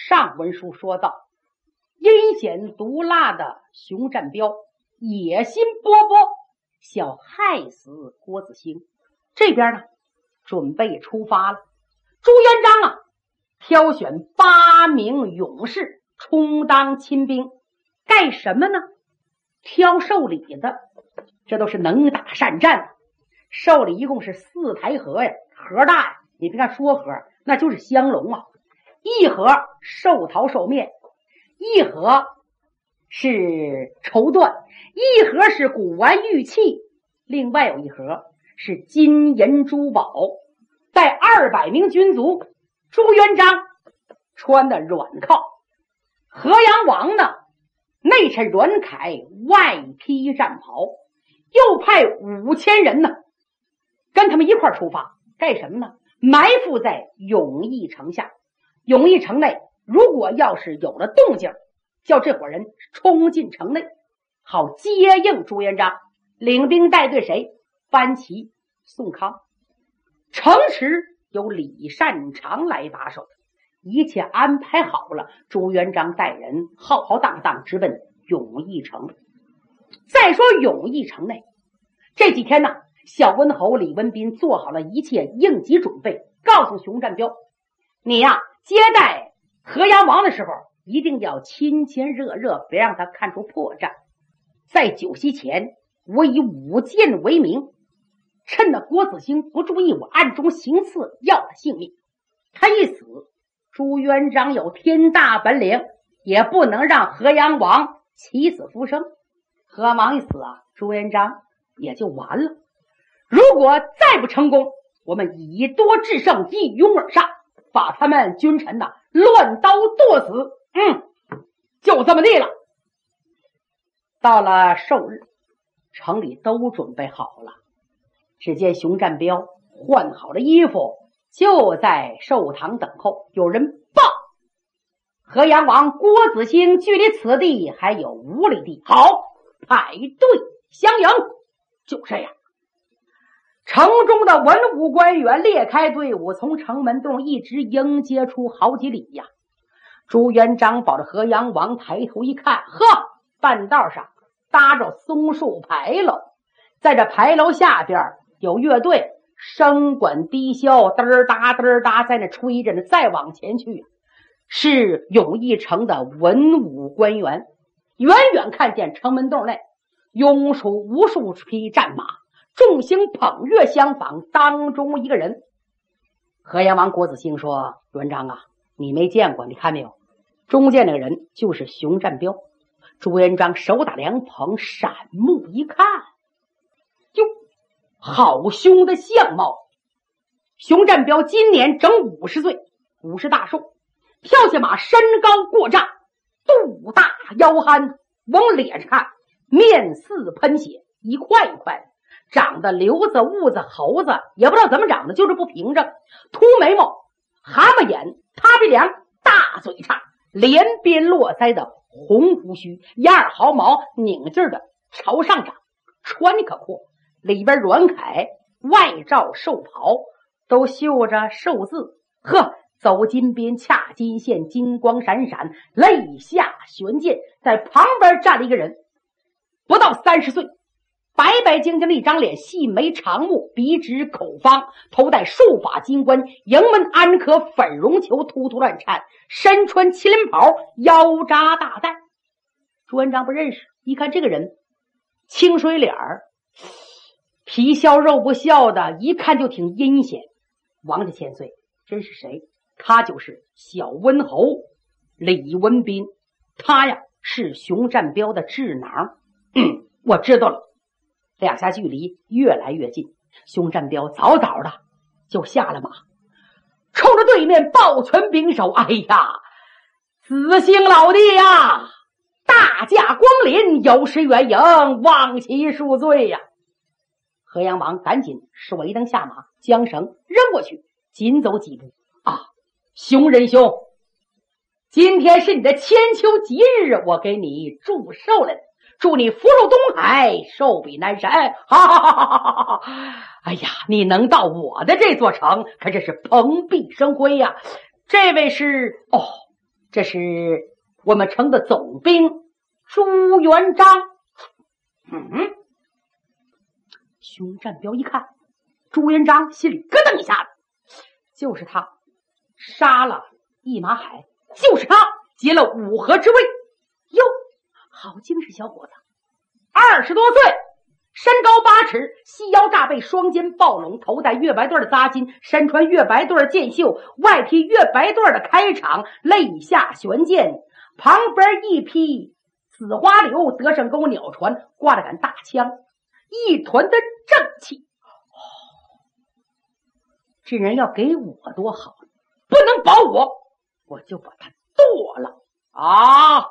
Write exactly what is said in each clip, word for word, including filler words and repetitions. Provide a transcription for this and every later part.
上文书说到，阴险毒辣的熊占彪野心勃勃，想害死郭子兴。这边呢，准备出发了。朱元璋啊，挑选八名勇士充当亲兵，干什么呢？挑寿礼的，这都是能打善战的。寿礼一共是四台盒呀，盒大呀，你别看说盒，那就是香笼啊。一盒寿桃寿面，一盒是绸缎，一盒是古玩玉器，另外有一盒是金银珠宝。带二百名军卒，朱元璋穿的软靠，河阳王呢内衬软铠，外披战袍，又派五千人呢跟他们一块出发，干什么呢？埋伏在永义城下。永义城内如果要是有了动静，叫这伙人冲进城内，好接应朱元璋。领兵带队谁？班齐、宋康。城池由李善长来把守，一切安排好了。朱元璋带人浩浩荡荡直奔永义城。再说永义城内这几天呢，小温侯李文斌做好了一切应急准备，告诉熊占彪，你呀、啊、接待河阳王的时候一定要亲亲热热，别让他看出破绽。在酒席前，我以舞剑为名，趁那郭子兴不注意，我暗中行刺，要他性命。他一死，朱元璋有天大本领，也不能让河阳王起死复生。河阳王一死啊，朱元璋也就完了。如果再不成功，我们以多制胜，一拥而上，把他们君臣呐乱刀剁死。嗯，就这么地了。到了寿日，城里都准备好了。只见熊占彪换好了衣服，就在寿堂等候。有人报，河阳王郭子兴距离此地还有五里地，好，排队相迎。就这样，城中的文武官员列开队伍，从城门洞一直迎接出好几里呀。朱元璋保着河阳王抬头一看，呵，半道上搭着松树牌楼，在这牌楼下边有乐队声管低箫，嘚儿哒嘚儿哒在那吹着呢。再往前去是永义城的文武官员，远远看见城门洞内拥出无数匹战马，众星捧月相访，当中一个人。河阳王郭子兴说，元璋啊，你没见过，你看没有，中间那个人就是熊占彪。朱元璋手打凉棚，闪目一看，哟，好凶的相貌。熊占彪今年整五十岁，五十大寿，跳下马，身高过丈，肚大腰憨，往脸上看面似喷血，一块一块的，长得瘤子、痦子、猴子，也不知道怎么长的，就是不平整。秃眉毛，蛤蟆眼，塌鼻梁，大嘴叉，连边络腮的红胡须，眼耳毫毛拧劲儿的朝上长，穿可阔，里边软铠，外罩寿袍，都绣着寿字。呵，走金边，恰金线，金光闪闪，肋下悬剑。在旁边站了一个人，不到三十岁，白白净净的一张脸，细眉长目，鼻直口方，头戴束发金冠，迎门安可粉绒球，突突乱颤，身穿麒麟袍，腰扎大带。朱元璋不认识，一看这个人清水脸儿，皮笑肉不笑的，一看就挺阴险。王家千岁，真是谁？他就是小温侯李文斌，他呀是熊占彪的智囊。嗯，我知道了。两下距离越来越近，熊占彪早早的就下了马，冲着对面抱拳拱手。哎呀，子兴老弟呀，大驾光临，有失远迎，望其恕罪呀。河阳王赶紧手一蹬下马，将绳扔过去，紧走几步。啊，熊仁兄，今天是你的千秋吉日，我给你祝寿来了，祝你福寿东海，寿比南山。哈哈哈哈哈哈！哎呀，你能到我的这座城，可真是蓬荜生辉呀。这位是哦， 这是我们城的总兵朱元璋。嗯，熊占彪一看朱元璋，心里咯噔一下子，就是他杀了一马海，就是他劫了五河之位。哟，好精神小伙子，二十多岁，身高八尺，细腰炸背，双肩抱拢，头戴月白缎的扎巾，身穿月白缎的箭袖，外披月白缎的开场，肋下悬剑，旁边一匹紫花柳德胜钩鸟船，挂着杆大枪，一团的正气。这人要给我多好，不能保我，我就把他剁了啊！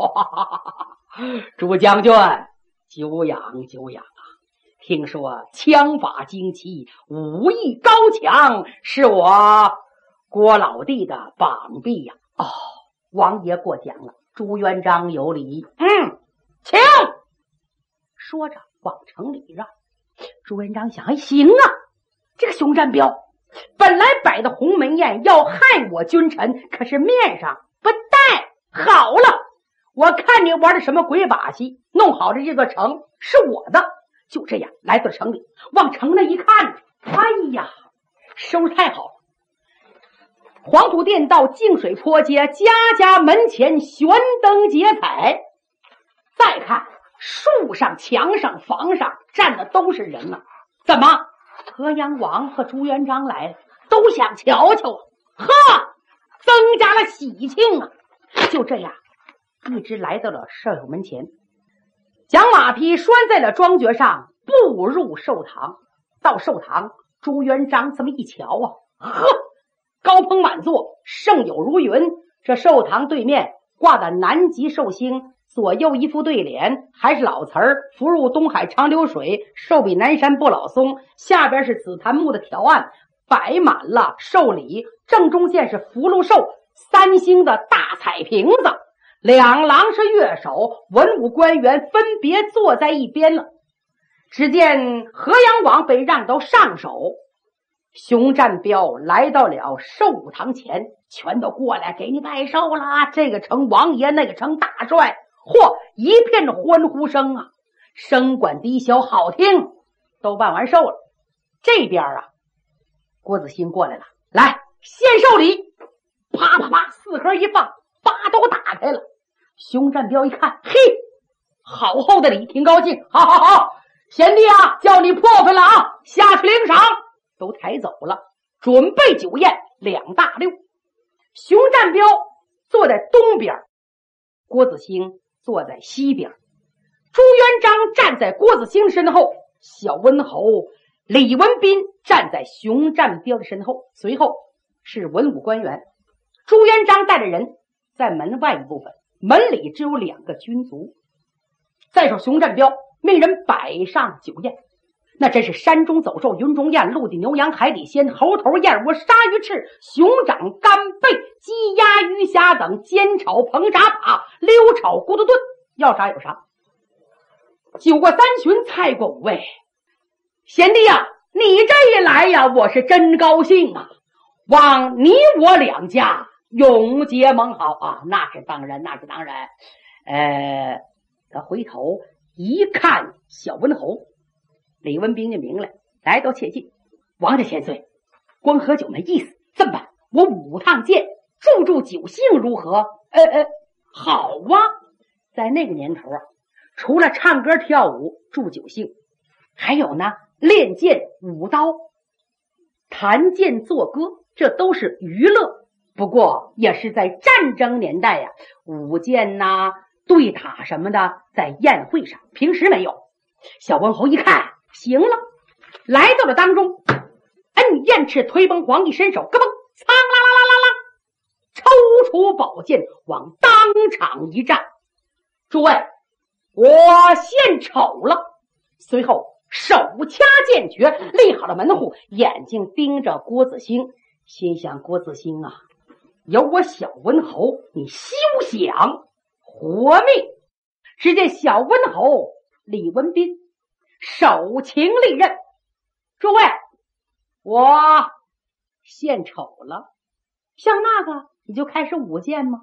朱将军，久仰久仰啊！听说枪法精奇，武艺高强，是我郭老弟的膀臂呀！哦，王爷过奖了，朱元璋有礼。嗯，请。说着往城里让。朱元璋想，哎，行啊，这个熊占彪本来摆的鸿门宴要害我君臣，可是面上不带好了，我看你玩的什么鬼把戏，弄好的这座城是我的。就这样来到城里，往城内一看，哎呀，收拾太好了，黄土店道，净水坡街，家家门前悬灯结彩。再看树上墙上房上站的都是人啊，怎么河阳王和朱元璋来了，都想瞧瞧啊，呵，增加了喜庆啊。就这样一直来到了舍友门前，将马匹拴在了庄爵上，步入寿堂。到寿堂，朱元璋这么一瞧啊，呵，高朋满座，盛友如云。这寿堂对面挂的南极寿星，左右一副对联，还是老词儿，福入东海长流水，寿比南山不老松。下边是紫檀木的条案，摆满了寿礼，正中线是福禄寿三星的大彩瓶子，两廊是乐手，文武官员分别坐在一边了。只见河阳王被让到上首，熊占彪来到了寿堂前，全都过来给你拜寿啦，这个称王爷，那个称大帅，嚯，一片的欢呼声啊，声管低小好听。都办完寿了，这边啊，郭子兴过来了，来献寿礼，啪啪啪，四盒一放，八都打开了。熊占彪一看，嘿，好厚的礼，挺高兴，好好好，贤弟啊，叫你破费了啊，下去领赏。都抬走了，准备酒宴两大溜。熊占彪坐在东边，郭子兴坐在西边，朱元璋站在郭子兴身后，小温侯李文斌站在熊占彪的身后，随后是文武官员。朱元璋带着人在门外一部分，门里只有两个军卒。再说熊占彪命人摆上酒宴，那真是山中走兽，云中雁，陆地牛羊，海底鲜，猴头燕窝，鲨鱼翅，熊掌干贝，鸡鸭鱼虾等，煎炒烹炸扒，溜炒咕嘟炖，要啥有啥。酒过三巡，菜过五味。贤弟啊，你这一来呀，我是真高兴啊，望你我两家永结盟好啊。那是当然，那是当然。呃，他回头一看小温侯，李文斌就明了，来都切记，王家千岁，光喝酒没意思，这么办？我五趟剑，助助酒兴如何？呃呃，好啊！在那个年头啊，除了唱歌跳舞助酒兴，还有呢，练剑舞刀，弹剑作歌，这都是娱乐。不过也是在战争年代呀、啊，舞剑呐、啊、对打什么的，在宴会上，平时没有。小温侯一看，行了，来到了当中，摁燕翅推崩黄，一伸手，咯嘣，苍啦啦啦啦啦，抽出宝剑往当场一站。诸位，我献丑了。随后手掐剑诀，立好了门户，眼睛盯着郭子兴，心想郭子兴啊，有我小温侯，你休想活命。只见小温侯李文斌手擎利刃，诸位，我献丑了。像那个你就开始舞剑吗？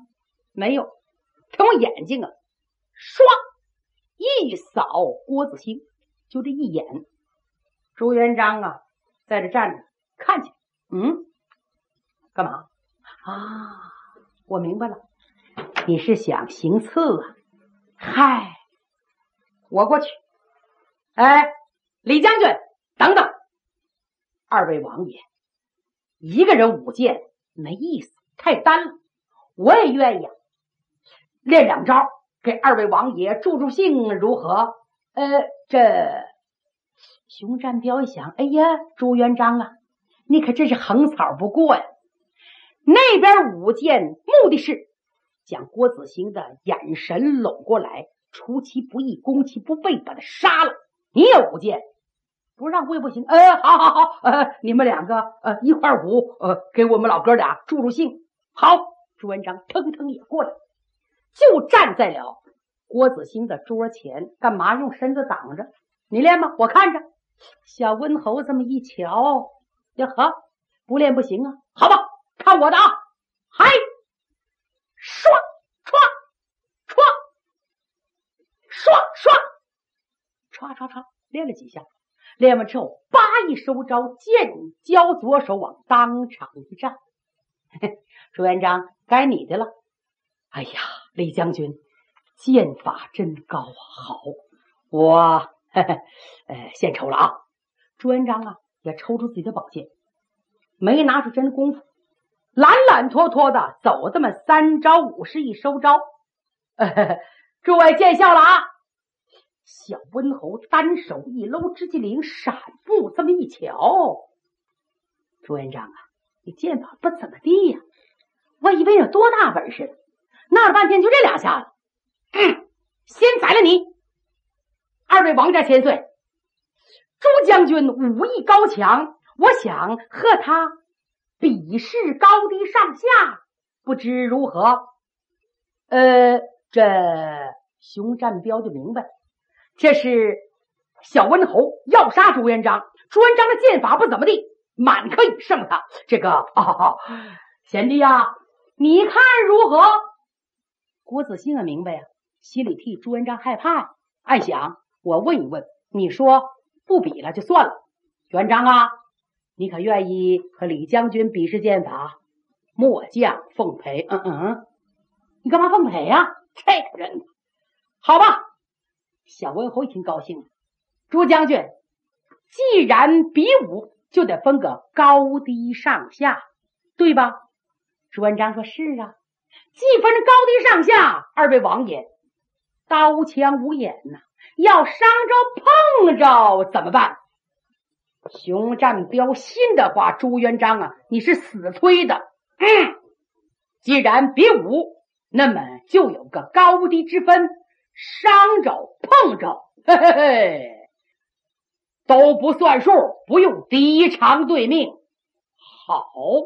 没有，他用眼睛啊，唰一扫郭子兴，就这一眼。朱元璋啊，在这站着看见，嗯，干嘛啊？我明白了，你是想行刺啊？嗨，我过去。哎，李将军，等等，二位王爷，一个人舞剑没意思，太单了。我也愿意啊，练两招给二位王爷助助兴，如何？呃，这熊占彪一想，哎呀，朱元璋啊，你可真是横草不过呀！那边舞剑目的是将郭子兴的眼神拢过来，出其不意，攻其不备，把他杀了。你也舞剑，不让会不行？呃，好好好，呃，你们两个呃一块舞，呃，给我们老哥俩助助兴。好，朱元璋腾腾也过来，就站在了郭子兴的桌前，干嘛用身子挡着？你练吗？我看着。小温侯这么一瞧，呀呵，不练不行啊！好吧，看我的啊！嗨，唰唰唰唰唰唰唰唰，练了几下。练完之后，叭一收招，剑交左手往当场一站。朱元璋，该你的了。哎呀，李将军，剑法真高啊！好，我呵呵呃献丑了啊！朱元璋啊，也抽出自己的宝剑，没拿出真功夫，懒懒拖拖的走这么三招五式一收招。呃、诸位见笑了啊！小温侯单手一搂直击铃，闪步这么一瞧，朱元璋啊，你剑法不怎么地呀、啊？我以为有多大本事，闹了半天就这两下子。嗯，先宰了你！二位王家千岁，朱将军武艺高强，我想和他比试高低上下，不知如何？呃，这熊占彪就明白，这是小温侯要杀朱元璋，朱元璋的剑法不怎么地，满可以胜他。这个啊，贤弟呀，你看如何？郭子兴也明白呀、啊，心里替朱元璋害怕，暗想我问一问，你说不比了就算了。元璋啊，你可愿意和李将军比试剑法？末将奉陪。嗯嗯，你干嘛奉陪呀、啊？这个人，好吧。小温侯一听高兴了，朱将军，既然比武，就得分个高低上下，对吧？朱元璋说：“是啊，既分高低上下，二位王爷，刀枪无眼呐、啊，要伤着碰着怎么办？”熊占彪心的话，朱元璋啊，你是死催的。嗯，既然比武，那么就有个高低之分，伤着碰着，嘿嘿嘿，都不算数，不用敌长对命。好，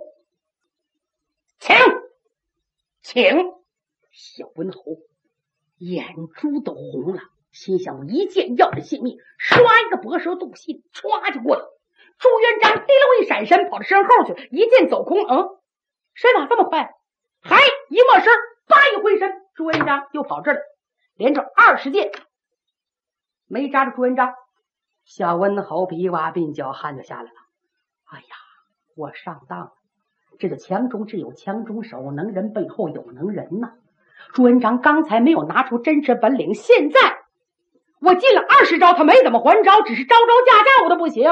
请请。小温侯眼珠都红了，心想我一剑要人性命，刷一个薄舌渡信，歘就过来。朱元璋滴溜一闪身，跑到身后去，一剑走空。嗯，身法这么快，还一抹身，叭一挥身，朱元璋又跑这儿来，连着二十剑没扎着朱元璋。小温侯比哇鬓角汗就下来了。哎呀，我上当了，这就强中之有强中手，能人背后有能人呐、啊。朱元璋刚才没有拿出真实本领，现在我进了二十招，他没怎么还招，只是招招架架我都不行。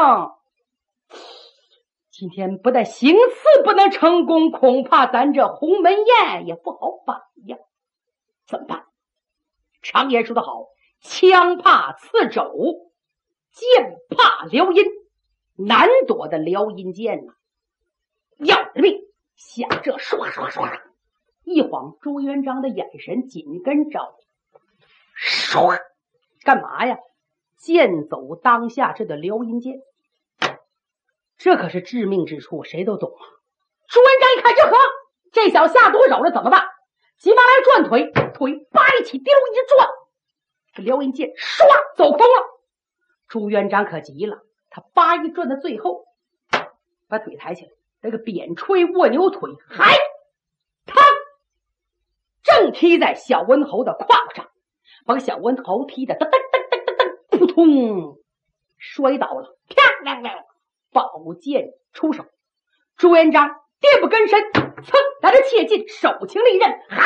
今天不但行刺不能成功，恐怕咱这鸿门宴也不好摆呀。怎么办？常言说得好，枪怕刺肘，剑怕撩阴，难躲的撩阴剑呐、啊，要人命！想这唰唰唰，一晃朱元璋的眼神紧跟着，唰，干嘛呀？剑走当下，这叫撩阴剑，这可是致命之处，谁都懂啊。朱元璋一看，这呵，这小下毒手了，怎么办？急忙来转腿，腿叭一起，丢一转，这撩阴剑唰走空了。朱元璋可急了，他叭一转到最后，把腿抬起来，那个扁吹蜗牛腿，还他正踢在小文侯的胯上，把小文侯踢得噔噔噔噔噔噔，扑通摔倒了，啪亮亮，宝剑出手。朱元璋跌不跟身，噌来着切近，手擎利刃，还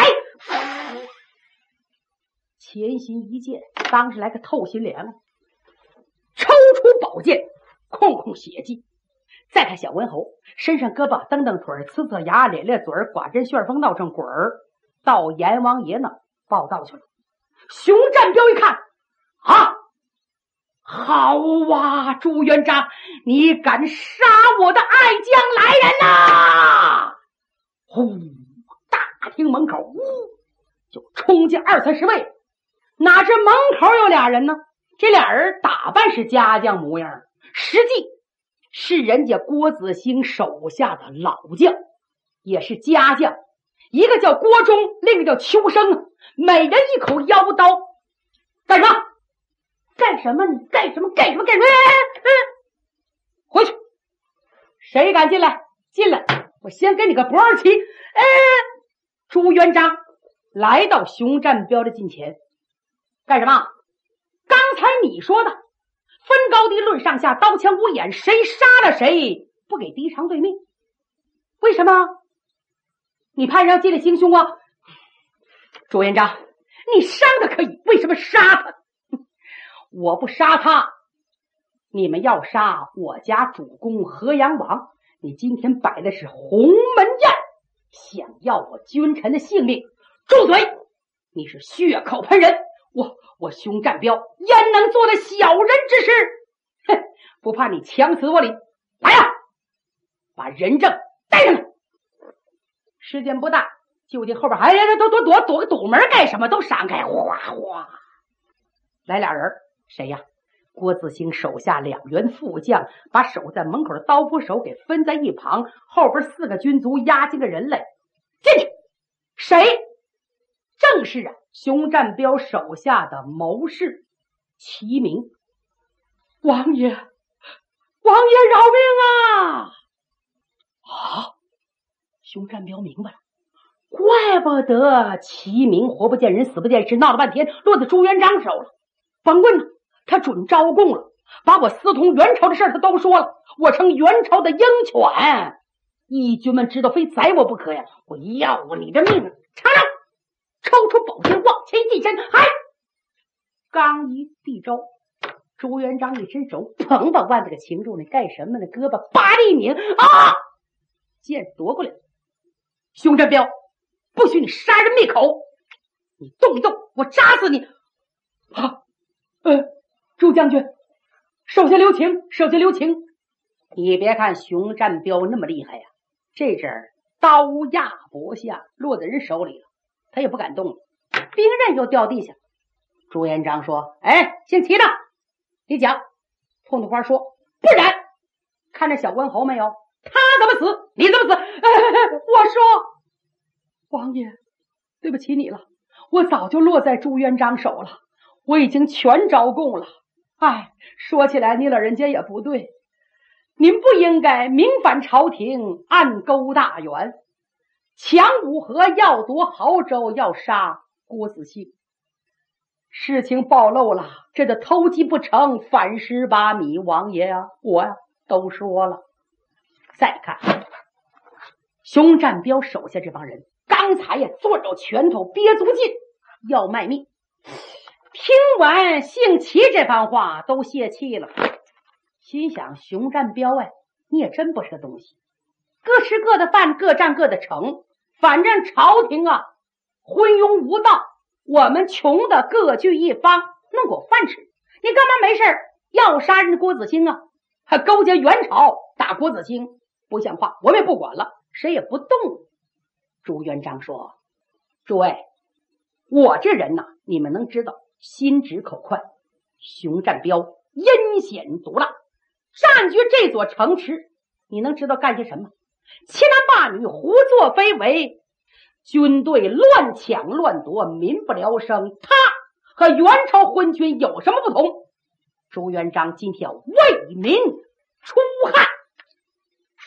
前心一剑，当时来个透心凉，抽出宝剑，空空血迹。再看小文侯身上胳膊蹬蹬腿，呲呲牙，咧咧嘴，寡针旋风闹成滚儿，到阎王爷那报道去了。熊占彪一看，啊，好啊，朱元璋，你敢杀我的爱将来人呐！呼，大厅门口呜就冲进二三十位，哪知门口有俩人呢？这俩人打扮是家将模样，实际是人家郭子兴手下的老将，也是家将，一个叫郭忠，另一个叫秋生，每人一口腰刀。干什么？干什么？你干什么？干什么？干什么？嗯，回去！谁敢进来？进来！我先给你个不二旗！哎，朱元璋来到熊占彪的近前，干什么？刚才你说的分高低论上下，刀枪无眼，谁杀了谁不给敌偿对命？为什么？你派人要进来行凶啊？朱元璋，你伤他可以，为什么杀他？我不杀他，你们要杀我家主公河阳王，你今天摆的是鸿门宴，想要我君臣的性命，住嘴！你是血口喷人，我我熊占彪焉能做的小人之事？哼，不怕你强词夺理，来呀，把人证带上来。时间不大，就听后边还躲躲躲躲个堵门干什么？都闪开，哗哗来俩人。谁呀？郭子兴手下两员副将，把守在门口的刀斧手给分在一旁，后边四个军卒押进个人来，进去。谁？正是啊，熊占彪手下的谋士齐明。王爷，王爷饶命啊！啊！熊占彪明白了，怪不得齐明活不见人，死不见尸，闹了半天落在朱元璋手了。甭问呢，他准招供了，把我私通元朝的事儿他都说了，我成元朝的鹰犬，义军们知道非宰我不可呀！我要我你的命！尝尝！抽出宝剑往前一伸，嗨！刚一递招，朱元璋一伸手，砰把腕子给擒住了，干什么呢？胳膊叭的一拧，啊！剑夺过来，熊占彪，不许你杀人灭口！你动一动，我扎死你！啊！呃，朱将军，手下留情，手下留情。你别看熊占彪那么厉害呀，这阵儿刀压脖下，落在人手里了，他也不敢动了，兵刃又掉地下。朱元璋说：“哎，姓齐的，你讲。”痛痛花说：“不然，看着小文侯没有？他怎么死，你怎么死？”哎、我说：“王爷，对不起你了，我早就落在朱元璋手了。我已经全招供了，哎，说起来你老人家也不对，您不应该明反朝廷，暗勾大员，强武河要夺亳州，要杀郭子兴。事情暴露了，这个偷鸡不成反蚀把米，王爷啊，我呀、啊、都说了。再看熊占彪手下这帮人，刚才呀攥着拳头憋足劲要卖命。听完姓齐这番话都泄气了，心想熊占彪哎，你也真不是个东西，各吃各的饭，各占各的城，反正朝廷啊昏庸无道，我们穷的各据一方，弄口饭吃，你干嘛没事要杀人郭子兴啊？还勾结元朝打郭子兴，不像话，我们也不管了，谁也不动。朱元璋说：“诸位，我这人呐、啊，你们能知道。心直口快，熊占彪阴险毒辣，占据这座城池，你能知道干些什么？欺男霸女，胡作非为，军队乱抢乱夺，民不聊生。他和元朝昏君有什么不同？朱元璋今天要为民除害。”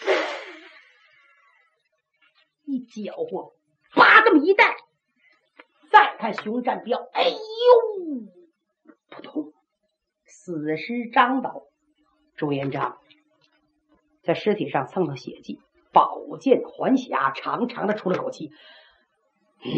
一搅和，叭这么一带， 看熊占彪，哎呦，扑通，死尸张倒。朱元璋在尸体上蹭蹭血迹，宝剑还匣，长长的出了口气。嗯，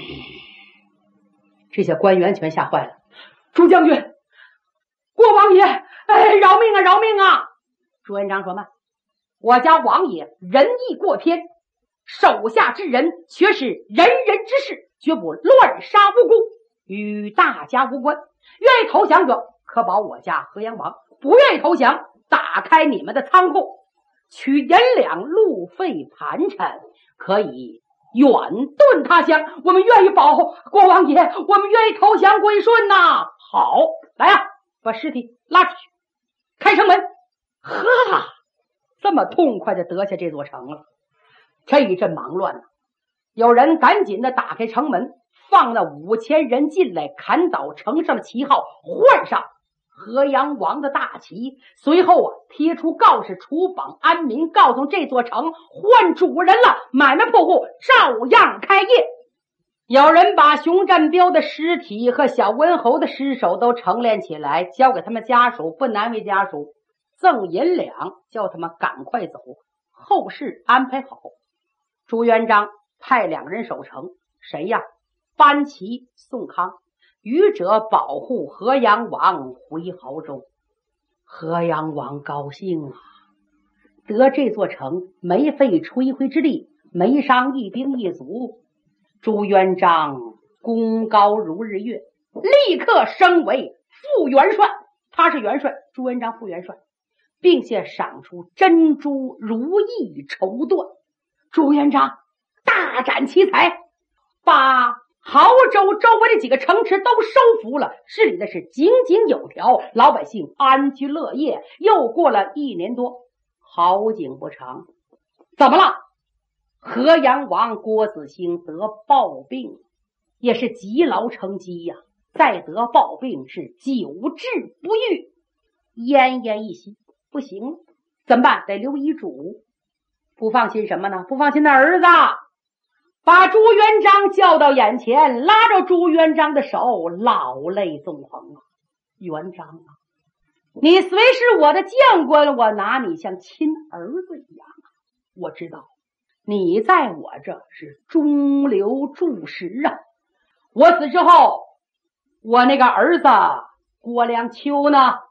这些官员全吓坏了。朱将军，郭王爷，哎，饶命啊，饶命啊！朱元璋说慢，我家王爷仁义过偏，手下之人却是人人之事，绝不乱杀无辜，与大家无关。愿意投降者可保我家河阳王，不愿意投降，打开你们的仓库，取银两路费盘缠，可以远遁他乡。我们愿意保国王爷，我们愿意投降归顺呐、啊！好，来啊，把尸体拉出去，开城门。呵，这么痛快的得下这座城了。这一阵忙乱呢，有人赶紧的打开城门，放了五千人进来，砍倒城上的旗号，换上河阳王的大旗，随后啊贴出告示，除榜安民，告诉这座城换主人了，买卖铺户照样开业。有人把熊占彪的尸体和小温侯的尸首都陈列起来，交给他们家属，不难为家属，赠银两，叫他们赶快走，后事安排好。朱元璋派两人守城，谁呀？班旗、宋康，余者保护河阳王回亳州。河阳王高兴啊，得这座城没费吹灰之力，没伤一兵一卒。朱元璋功高如日月，立刻升为副元帅，他是元帅，朱元璋副元帅，并且赏出珍珠如意绸缎。朱元璋大展奇才，把亳州周围的几个城池都收服了，治理的是井井有条，老百姓安居乐业。又过了一年多，好景不长，怎么了？河阳王郭子兴得暴病，也是积劳成疾呀、啊，再得暴病是久治不愈，奄奄一息，不行了，怎么办？得留遗嘱。不放心什么呢？不放心他儿子，把朱元璋叫到眼前，拉着朱元璋的手，老泪纵横啊！元璋啊，你虽是我的将官，我拿你像亲儿子一样啊！我知道你在我这是中流注石啊！我死之后，我那个儿子郭良秋呢？